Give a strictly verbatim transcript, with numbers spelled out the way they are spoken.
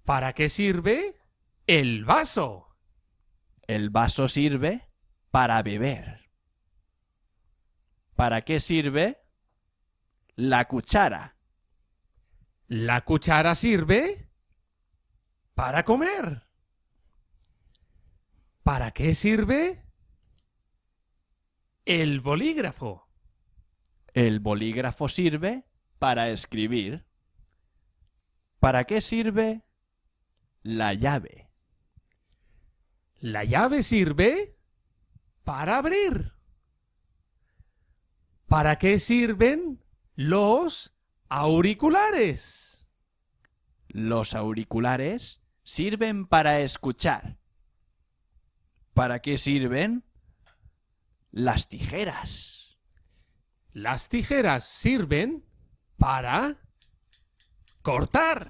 ¿Para qué sirve el vaso? El vaso sirve para beber. ¿Para qué sirve la cuchara? La cuchara sirve para comer. ¿Para qué sirve el bolígrafo? El bolígrafo sirve para escribir. ¿Para qué sirve la llave? La llave sirve para abrir. ¿Para qué sirven los auriculares? Los auriculares sirven para escuchar. ¿Para qué sirven las tijeras? Las tijeras sirven para cortar.